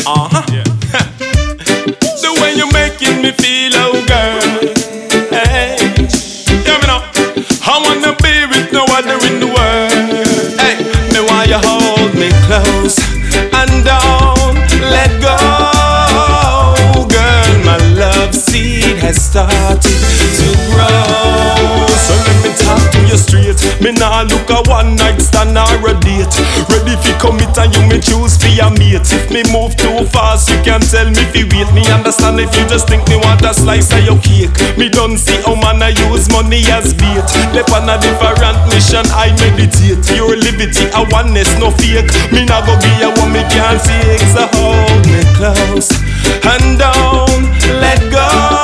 Yeah. The way you're making me feel, oh girl. Hey, hear me now. I wanna be with no other in the world. Hey, me why you hold me close and don't let go, girl. My love seed has started to grow. So let me talk to you straight. Me nah look a one night stand or a date. Ready fi commit and you may choose fi a mate. If me move too fast, you can tell me fi wait. Me understand if you just think me want a slice of your cake. Me don't see how man I use money as bait. Dep on a different mission, I meditate. Your liberty, a oneness, no fake. Me nah go give you what me can't fake. So hold me close and don't let go,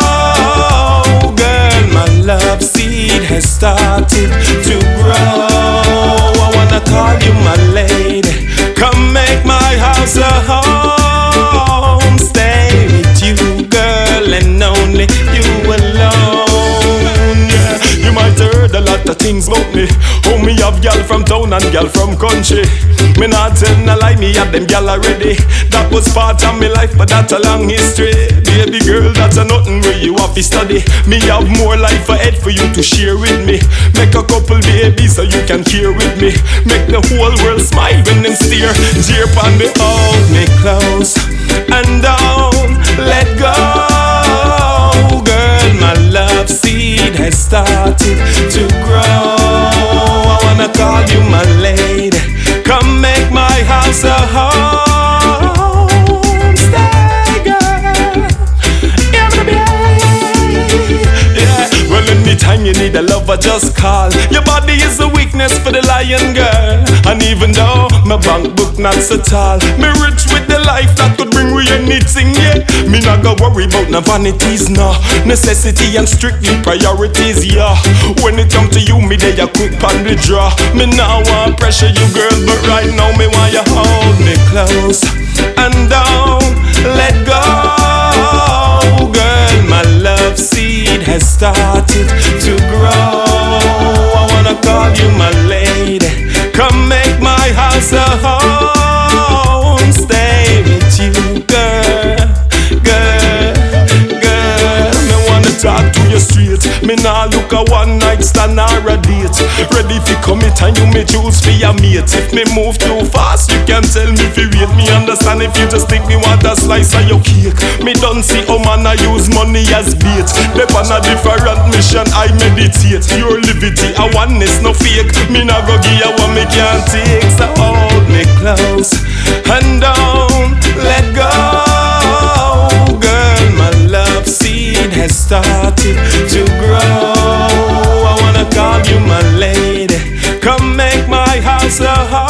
girl. My love seed has started to grow. I wanna call you my lady. Come make my house a home. Stay with you, girl, and only you alone. Yeah. You might have heard a lot of things about me. Oh, me have gal from town and gal from country. Me not tell no lie, me have them gal already. That was part of my life, but that's a long history. Baby girl, that's a nothing where you have to study. Me have more life ahead for you to share with me. Make a couple babies so you can care with me. Make the whole world smile when them stare. Jeer on me, hold me close and don't let go, girl. My love seed has started to grow. I wanna call you my lady. Come make my house a home. Stay, girl. Yeah. Well, anytime you need a lover, just call. Your body is a weakness for the lion, girl. And even though my bank book not so tall, me rich with the life that could bring we anything, yeah. Me not go worry about no vanities, no. Necessity and strictly priorities, yeah. When it come to you, me they a quick on the draw. Me now want pressure you, girl, but right now me want you hold me close and don't let go, girl. My love seed has started to grow. I wanna call you my lady. Come make my house a home. Stay with you, girl, girl, girl. Me wanna talk to you straight. Me nah look a one night stand or a date. Ready fi commit and you may choose fi a mate. If me move too fast, you can tell me fi wait. Me understand if you just think me want a slice of your cake. Me don't see how man I use money as bait. Dep on a different mission, I meditate. Your liberty, a oneness, no fake. Me nah go give you what me can't take. So hold me close and don't let go, girl. My love seed has started to grow. I wanna call you my lady. Come make my house a home.